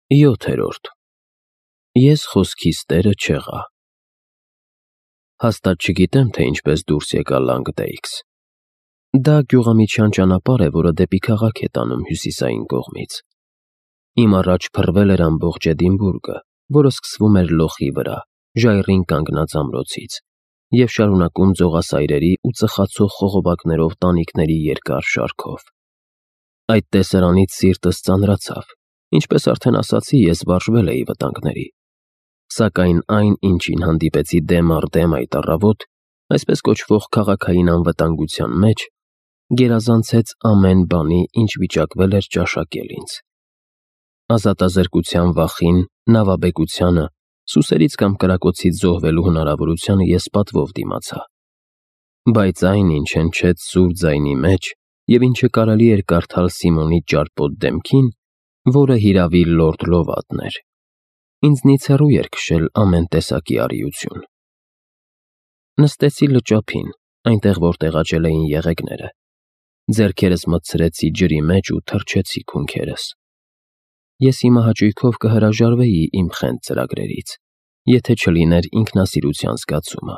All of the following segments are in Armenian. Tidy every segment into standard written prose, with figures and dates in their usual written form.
7. Ես խոսքիս տերը չեղա։ Հաստատ չգիտեմ, թե ինչպես դուրս եկա Լանգդեյքս։ Դա գյուղամիջյան ճանապարհ է, որը դեպի քաղաք է տանում հյուսիսային կողմից։ Իմ առաջ փռվել էր ամբողջ Էդինբուրգը, որը սկսվում էր լոխի վրա, ժայռին կանգնած ամրոցից, և շարունակում ձողասայրերի ու ծխացող խողովակներով տանիքների երկար շարքով։ Այդ տեսարանից սիրտս ծանրացավ, ինչպես արդեն ասացի, ես վարժվել էի վտանգների։ Սակայն այն, ինչին հանդիպեցի դեմ առ դեմ այդ առավոտ, այսպես կոչվող քաղաքային անվտանգության մեջ, գերազանցեց ամեն բանի, ինչ վիճակվել էր ճաշակել ինձ։ Ազատազրկության վախին, նավաբեկությանը, սուսերից կամ կրակոցից զոհվելու հնարավորությանը ես պատվով դիմացա։ Բայց այն, ինչ հնչեց սուր ձայնի մեջ, և ինչը կարելի էր կարդալ Սիմոնի ճարպոտ դեմքին, որը հիրավի լորդ Լովատն էր, ինձնից հեռու էր քշել ամեն տեսակի առիություն։ Նստեցի լճափին, այնտեղ, որտեղ աճել էին եղեգները։ Ձեռքերս մտցրեցի ջրի մեջ ու թռչեցի քունքերս։ Ես հիմա հաճույքով կհրաժարվեի իմ խենթ ծրագրերից, եթե չլիներ ինքնասիրության զգացումը։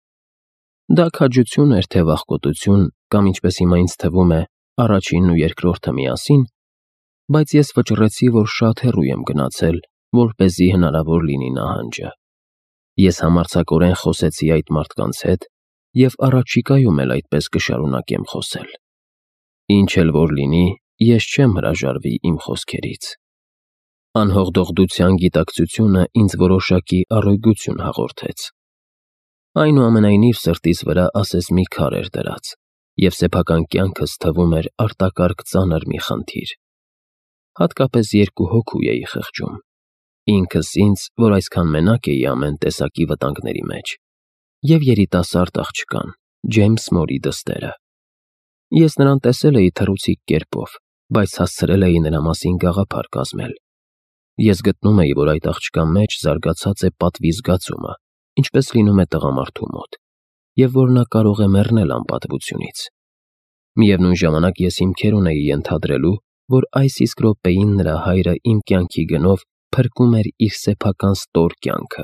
Դա քաջություն էր, թե վախկոտություն, կամ ինչպես հիմա ինձ թվում է, առաջինն ու երկրորդը միասին, բայց ես վճռեցի, որ շատ հեռու եմ գնացել, որպեսզի հնարավոր լինի նահանջը։ Ես համարձակորեն խոսեցի այդ մարդկանց հետ և առաջիկայում էլ այդպես կշարունակեմ խոսել։ Ինչ էլ որ լինի, ես չեմ հրաժարվի իմ խոսքերից։ Անհողդողդության գիտակցությունը ինձ որոշակի առօգյություն հաղորդեց։ Այնուամենայնիվ սրտիս վրա ասես մի քար էր դրած, և սեփական կյանքս թվում էր արտակարգ ծանր մի խնդիր։ Հատկապես երկու հոգու էի խղճում. ինքս ինձ, որ այսքան մենակ էի ամեն տեսակի վտանգների մեջ, և երիտասարդ աղջկան, Ջեյմս Մորի դստերը։ Ես նրան տեսել էի թռուցիկ կերպով, բայց հասցրել էի նրա մասին գաղափար կազմել։ Ես գտնում էի, որ այդ աղջկա մեջ զարգացած է պատվի զգացումը, ինչպես լինում է տղամարդու մոտ, և որ նա կարող է մեռնել անպատվությունից։ Միևնույն ժամանակ ես հիմքեր ունեի ենթադրելու, որ այս իսկ րոպեին նրա հայրը իմ կյանքի գնով փրկում էր իր սեփական ստոր կյանքը։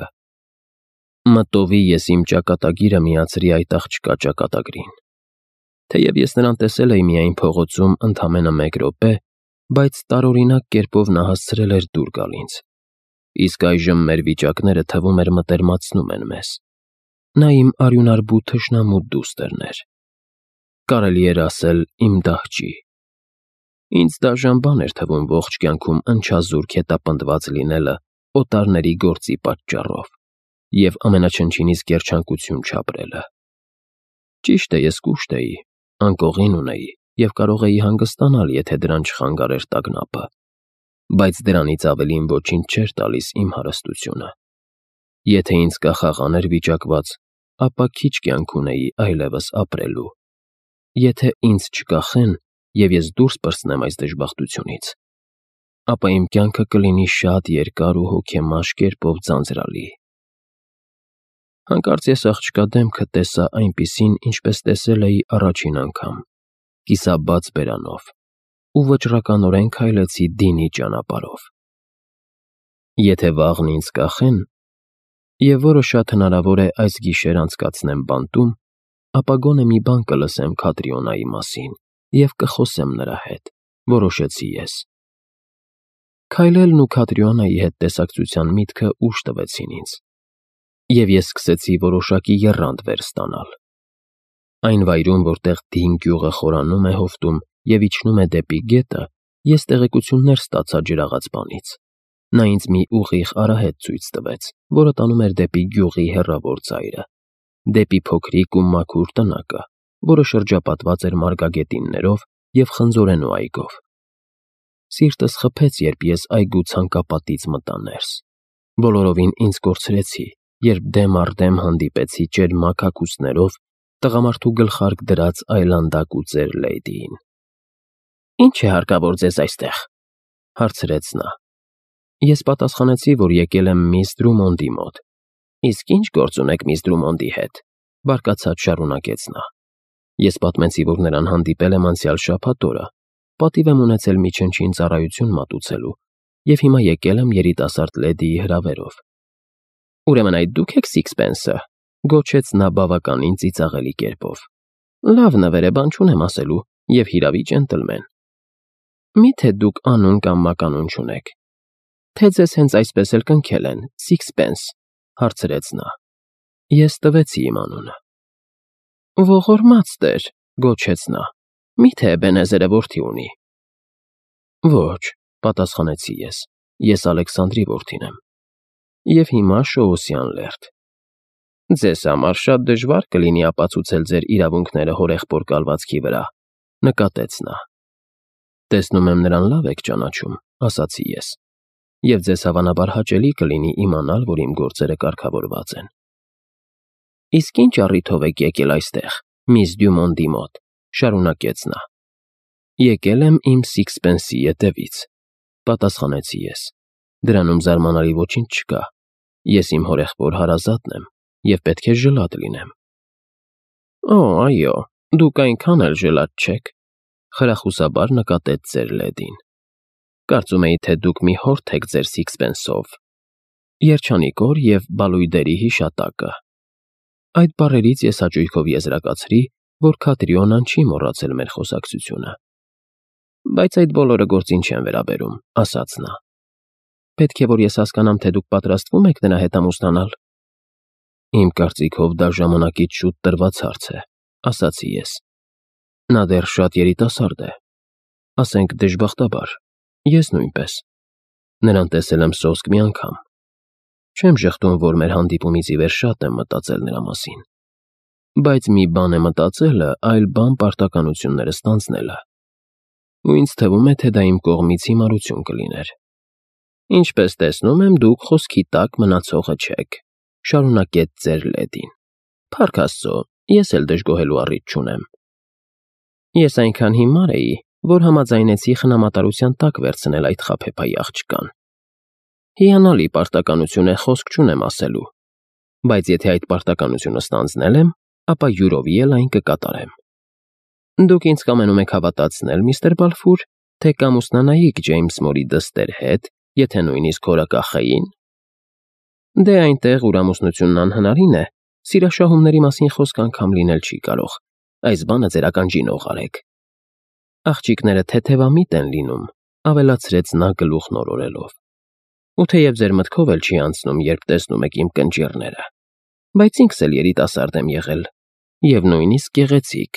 Մտովի ես իմ ճակատագիրը միացրի այդ աղջկա ճակատագրին։ Թեև ես նրան տեսել էի միայն փողոցում ընդամենը 1 րոպե, բայց տարօրինակ կերպով նա հասցրել էր դուր գալ ինձ։ Իսկ այժմ մեր վիճակները թվում էր մտերմացնում են մեզ։ Նա իմ արյունարբու թշնամու դուստրն էր։ Կարելի էր ասել իմ դահճի։ Ինձ դաժան բան էր թվում ողջ կյանքում ընչազուրկ հետապնդված լինելը օտարների գործի պատճառով և ամենաչնչինից կերջանկություն չապրելը։ Ճիշտ է, ես կուշտ էի, անկողին ունեի և կարող էի հանգստանալ, եթե դրան չխանգարեր տագնապը, բայց դրանից ավելին ոչինչ չէր տալիս իմ հարստությունը։ Եթե ինձ կախաղան էր վիճակված, ապա քիչ կյանք ունեի այլևս ապրելու։ Եթե ինձ չկախեն, և ես դուրս պրծնեմ այս դժբախտությունից, ապա իմ կյանքը կլինի շատ երկար ու հոգեմաշ կերպով ձանձրալի։ Հանկարծ ես աղջկա դեմքը տեսա այնպիսին, ինչպես տեսել էի առաջին անգամ, կիսաբաց բերանով, ու վճռականորեն քայլեցի Դինի ճանապարհով։ Եթե վաղն ինձ կախեն, և որը շատ հնարավոր է այս գիշեր անցկացնեմ բանտում, ապա գոնե մի բան կլսեմ Քատրիոնայի մասին և կխոսեմ նրա հետ, որոշեցի ես։ Քայլելն ու Քատրիոնայի հետ տեսակցության միտքը ուժ տվեցին ինձ, և ես սկսեցի որոշակի եռանդ վեր ստանալ։ Այն վայրում, որտեղ Դին գյուղը խորանում է հովտում և իջնում է դեպի գետը, ես տեղեկություններ ստացա ջրաղաց բանից։ Նա ինձ մի ուղիղ արահետ ցույց տվեց, որը տանում էր դեպի գյուղի հեռավոր ծայրը, դեպի փոքրիկ ու մաքուր տնակը, որը շրջապատված էր մարգագետիններով և խնձորենու այգով։ Սիրտս խփեց, երբ ես այգու ցանկապատից մտա ներս։ Բոլորովին ինձ կորցրեցի, երբ դեմ առ դեմ հանդիպեցի ճերմակ հագուստներով տղամարդու գլխարկ դրած այլանդակ ու ծեր լեյդիին։ «Ի՞նչ է հարկավոր ձեզ այստեղ», հարցրեց նա։ Ես պատասխանեցի, որ եկել եմ միս Դրումոնդի մոտ։ «Իսկ ի՞նչ գործ ունեք միս Դրումոնդի հետ», բարկացած շարունակեց նա։ Ես պատմեցի, որ նրան հանդիպել եմ անցյալ շաբաթ օրը, պատիվ եմ ունեցել մի չնչին ծառայություն մատուցելու, և հիմա եկել եմ երիտասարդ լեդիի հրավերով։ Ուրեմն այդ դուք եք Սիքսփենսը, գոչեց նա բավականին ծիծաղելի կերպով։ Լավ նվեր է, բան չունեմ ասելու, և հիրավի ջենտլմեն։ Միթե դուք անուն կամ մականուն չունեք։ Թե ձեզ հենց այսպես էլ կնքել են, Սիքսփենս, հարցրեց նա։ Ես տվեցի իմ անունը։ Ողորմած տեր, գոչեց նա, միթե Էբենեզերը որդի ունի։ Ոչ, պատասխանեցի ես Ալեքսանդրի որդին եմ։ Եվ հիմա Շոուսյան Լերդ։ Ձեզ համար շատ դժվար կլինի ապացուցել ձեր իրավունքները հորեղբոր կալվածքի վրա, նկատեց նա։ Տեսնում եմ նրան լավ եք ճանաչում, ասացի ես, և ձեզ հավանաբար հաճելի կլինի իմանալ, որ իմ գործերը կարգավորված են։ Իսկ ինչ առիթով եք եկել այստեղ, միս Դյումոնդի մոտ, շարունակեց նա։ Եկել եմ իմ Սիքսփենսի ետևից, պատասխանեցի ես։ Դրանում զարմանալի ոչինչ չկա։ Ես իմ հորեղբոր հարազատն եմ և պետք է ժլատ լինեմ։ Օ, այո, դուք այնքան էլ ժլատ չեք, խրախուսաբար նկատեց ձեր լեդին։ Կարծում էի, թե դուք մի հորթ եք ձեր Սիքսփենսով։ Երջանիկ օր և բալույդերի հիշատակը։ Այդ բառերից ես հաճույքով եզրակացրի, որ Քատրիոնան չի մոռացել մեր խոսակցությունը։ Բայց այդ բոլորը գործին չեն վերաբերում, ասաց նա։ Պետք է որ ես հասկանամ, թե դուք պատրաստվում եք նրա հետ ամուսնանալ։ Իմ կարծիքով դա ժամանակից շուտ տրված հարց է, ասացի ես։ Նա դեռ շատ երիտասարդ է։ Ասենք դժբախտաբար, ես նույնպես։ Նրան տեսել եմ սոսկ մի անգամ։ Չեմ ժխտում, որ մեր հանդիպումից ի վեր շատ եմ մտածել նրա մասին։ Բայց մի բան է մտածելը, այլ բան պարտականությունները ստանձնելը։ Ու ինձ թվում է, թե դա իմ կողմից հիմարություն կլիներ։ Ինչպես տեսնում եմ, դուք խոսքի տակ մնացողը չեք, շարունակեց ձեր լեդին։ Փառք Աստծո, ես էլ դժգոհելու առիթ չունեմ։ Ես այնքան հիմար էի, որ համաձայնեցի խնամատարության տակ վերցնել այդ խաբեբայի աղջկան։ Հիանալի պարտականություն է, խոսք չունեմ ասելու, բայց եթե այդ պարտականությունը ստանձնել եմ, ապա յուրովի էլ այն կկատարեմ։ Դուք ինձ կամենում եք հավատացնել, միստր Բալֆուր, թե կամուսնանայիք Ջեյմս Մորի դստեր հետ, եթե նույնիսկ հորակախեին։ Դե այնտեղ, ուր ամուսնությունն անհնարին է, սիրաշահումների մասին խոսք անգամ լինել չի կարող, այս բանը ձեր ականջին օղարեք։ Աղջիկները թեթևամիտ են լինում, ավելացրեց նա գլուխն օրորելով։ Ու թեև ձեր մտքով էլ չի անցնում, երբ տեսնում եք իմ կնճիռները, բայց ինքս էլ երիտասարդ եմ եղել, և նույնիսկ գեղեցիկ։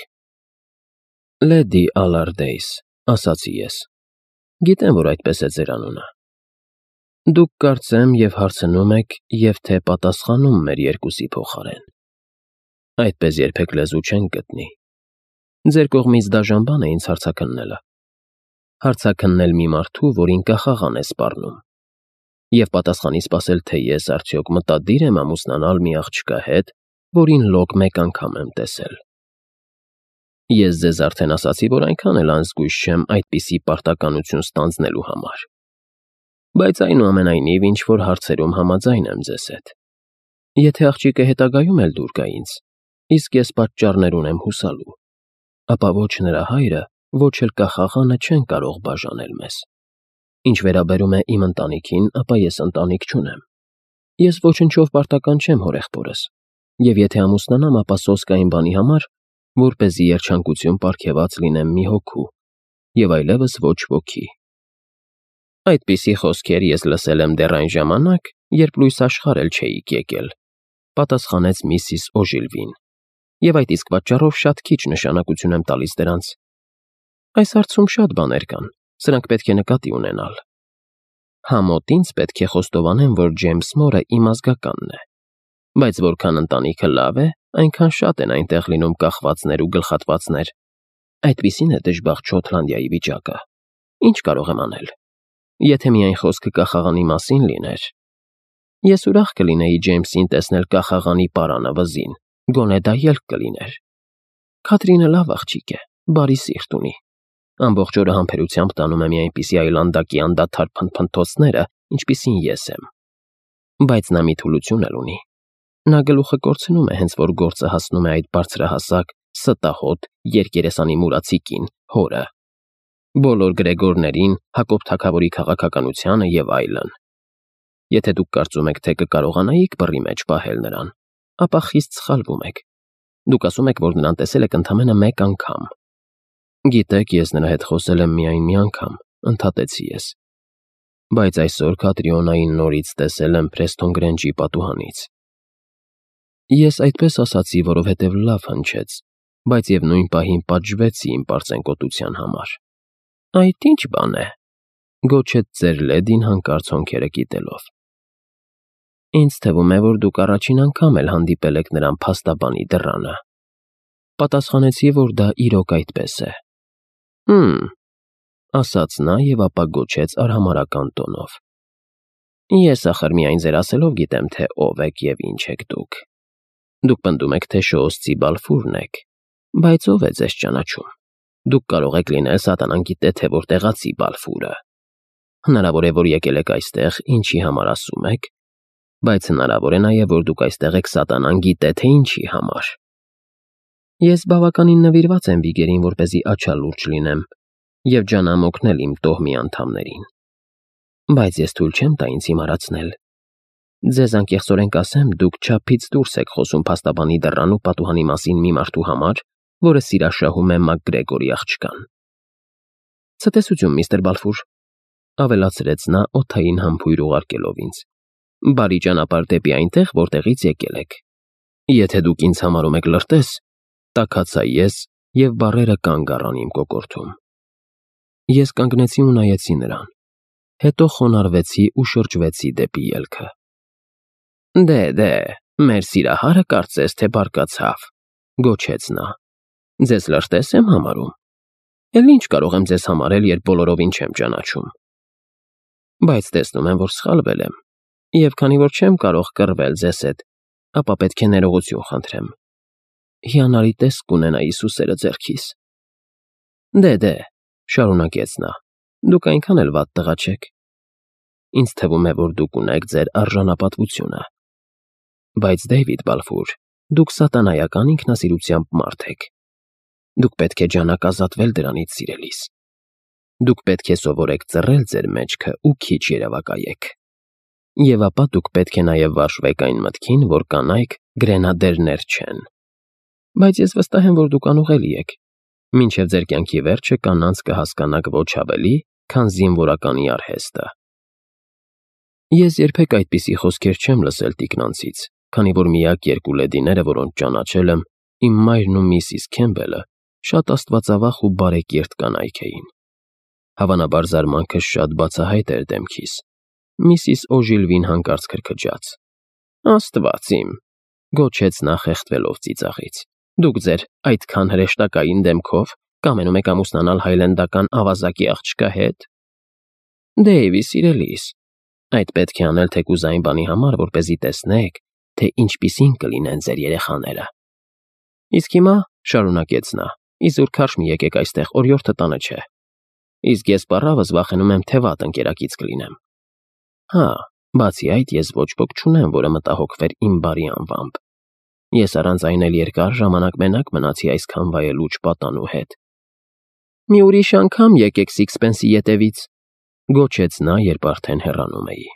Լեդի Ալարդեյս, ասացի ես, գիտեմ, որ այդպես է ձեր անունը։ Դուք կարծեմ և հարցնում եք, և թե պատասխանում մեր երկուսի փոխարեն։ Այդպես երբեք լեզու չենք գտնի։ Ձեր կողմից դաժան բան է ինձ հարցաքննելը։ Հարցաքննել մի մարդու, որին կախաղան է սպառնում։ Եվ պատասխանի սպասել, թե ես արդյոք մտադիր եմ ամուսնանալ մի աղջկա հետ, որին լոկ մեկ անգամ եմ տեսել։ Ես ձեզ արդեն ասացի, որ այնքան էլ անզգույշ չեմ այդպիսի պարտականություն ստանձնելու համար։ Բայց այնուամենայնիվ ինչ-որ հարցերում համաձայն եմ ձեզ հետ։ Եթե աղջիկը հետագայում էլ դուր գա ինձ, իսկ ես պատճառներ ունեմ հուսալու, ապա ոչ նրա հայրը, ոչ էլ կախաղանը չեն կարող բաժանել մեզ։ Ինչ վերաբերում է իմ ընտանիքին, ապա ես ընտանիք չունեմ։ Ես ոչնչով պարտական չեմ հորեղբորս, և եթե ամուսնանամ, ապա սոսկ այն բանի համար, որպեսզի երջանկություն պարգևած լինեմ մի հոգու, և այլևս ոչ ոքի։ Այդպիսի խոսքեր ես լսել եմ դեռ այն ժամանակ, երբ լույս աշխարհ էլ չէիք եկել, պատասխանեց միսիս Օժիլվին, և այդ իսկ պատճառով շատ քիչ նշանակություն եմ տալիս դրանց։ Այս հարցում շատ բաներ կան, սրանք պետք է նկատի ունենալ։ Համոտ ինձ պետք է խոստովանեմ, որ Ջեյմս Մորը իմ ազգականն է, բայց որքան ընտանիքը լավ է, այնքան շատ են այնտեղ լինում կախվածներ ու գլխատվածներ։ Այդպիսին է դժբախտ Շոթլանդիայի վիճակը։ Ինչ կարող եմ անել։ Եթե միայն խոսքը կախաղանի մասին լիներ։ Ես ուրախ կլինեի Ջեյմսին տեսնել կախաղանի պարանը վզին, գոնե դա ելք կլիներ։ Քաթրինը լավ աղջիկ է, բարի սիրտ ունի։ Ամբողջ օրը համբերությամբ տանում է մի այնպիսի այլանդակի անդադար փնթփնթոցները, ինչպիսին ես եմ։ Բայց նա մի թուլություն էլ ունի։ Նա գլուխը կորցնում է, հենց որ գործը հասնում է այդ բարձրահասակ, ստահոդ, երկերեսանի մուրացիկին, հորը։ բոլոր Գրեգորներին, Հակոբ թագավորի քաղաքականությանը եւ այլն։ Եթե դուք կարծում եք, թե կկարողանայիք բռի մեջ պահել նրան, ապա խիստ սխալվում եք։ Դուք ասում եք, որ նրան տեսել եք ընդամենը մեկ անգամ։ Գիտեք, ես նրա հետ խոսել եմ միայն մի անգամ, ընդհատեցի ես։ Բայց այսօր Քատրիոնային նորից տեսել եմ Փրեսթոն Գրենջի պատուհանից։ Ես այդպես ասացի, որովհետև լավ հնչեց, բայց եւ նույն պահին պատժվեցի իմ պարծենկոտության համար։ Այդ ինչ բան է, գոչեց ձեր լեդին հանկարծ հոնքերը կիտելով։ Ինձ թվում է, որ դուք առաջին անգամ էլ հանդիպել եք նրան փաստաբանի դռանը։ Պատասխանեցի, որ դա իրոք այդպես է։ Ասաց նա եւ ապա գոչեց արհամարհական տոնով. Ես ախր միայն ձեր ասելով գիտեմ, թե ով եք եւ ինչ եք դուք։ Դուք պնդում եք, թե Շոուսցի Բալֆուրն եք, բայց ով է ձեզ ճանաչում։ Դուք կարող եք լինել սատանան գիտե թե որտեղացի Բալֆուրը։ Հնարավոր է, որ եկել եք այստեղ, ինչի համար ասում եք, բայց հնարավոր է նաեւ, որ դուք այստեղ եք սատանան գիտե թե ինչի համար։ Ես բավականին նվիրված եմ Վիգերին, որպեսզի աչալուրջ լինեմ եւ ջանամ օգնել իմ տոհմի անդամներին։ Բայց ես թույլ չեմ տա ինձ հիմարացնել։ Ձեզ անկեղծորեն կասեմ, դուք չափից դուրս եք խոսում փաստաբանի դռան ու պատուհանի մասին մի մարդու համար, որը սիրաշահում է Մակգրեգորի աղջկան։ Ցտեսություն, միստր Բալֆուր, ավելացրեց նա օդային համբույր ուղարկելով ինձ։ Բարի ճանապարհ դեպի այնտեղ, որտեղից եկել եք։ Եթե դուք ինձ համարում եք լրտես, տաքացա ես եւ բառերը կանգ առան իմ կոկորդում։ Ես կանգնեցի ու նայեցի նրան, հետո խոնարհվեցի ու շրջվեցի դեպի ելքը։ Դե, մեր սիրահարը կարծես թե բարկացավ, գոչեց նա։ Ձեզ լրտես եմ համարում։ Էլ ինչ կարող եմ ձեզ համարել, երբ բոլորովին չեմ ճանաչում։ Բայց տեսնում եմ, որ սխալվել եմ, եւ քանի որ չեմ կարող կռվել ձեզ հետ, ապա պետք է ներողություն խնդրեմ։ Հիանալի տեսք կունենայի սուսերը ձեռքիս։ Դե, շարունակեց նա, դուք այնքան էլ վատ տղա չեք։ Ինձ թվում է, որ դուք ունեք ձեր արժանապատվությունը։ Բայց Դեյվիդ Բալֆուր, դուք սատանայական ինքնասիրությամբ մարդ եք։ Դուք պետք է ջանաք ազատվել դրանից, սիրելիս։ Դուք պետք է սովորեք ծռել ձեր մեջքը ու քիչ երևակայեք։ Եվ ապա դուք պետք է նաև վարժվեք այն մտքին, որ կանայք գրենադերներ չեն։ Բայց ես վստահ եմ, որ դուք անուղելի եք։ Մինչև ձեր կյանքի վերջը կանանց կհասկանաք ոչ ավելի, քան զինվորականի արհեստը։ Ես երբեք այդպիսի խոսքեր չեմ լսել տիկնանցից, քանի որ միակ երկու լեդիները, որոնց ճանաչել եմ, իմ մայրն ու միսիս Քեմբելը, շատ աստվածավախ ու բարեկիրթ կանայք էին։ Հավանաբար զարմանքս շատ բացահայտ էր դեմքիս։ Միսիս Օժիլվին հանկարծ քրքջաց։ Աստված իմ, գոչեց նա խեղդվելով ծիծաղից։ Դուք ձեր այդքան հրեշտակային դեմքով կամենում եք ամուսնանալ հայլենդական ավազակի աղջկա հետ։ Դեյվի, սիրելիս, այդ պետք է անել թեկուզ այն բանի համար, որպեսզի տեսնեք, թե ինչպիսին կլինեն ձեր երեխաները։ Իսկ հիմա, շարունակեց նա, իզուր քարշ մի եկեք այստեղ, օրիորդը տանը չէ։ Իսկ ես պառավս վախենում եմ, թե վատ ընկերակից կլինեմ։ Հա, բացի այդ ես ոչ ոք չունեմ, որը մտահոգվեր իմ բարի անվամբ։ Ես առանց այն էլ երկար ժամանակ մենակ մնացի այսքան վայելուչ պատանու հետ։ Մի ուրիշ անգամ եկեք Սիքսփենսի ետևից, գոչեց նա, երբ արդեն հեռանում էի։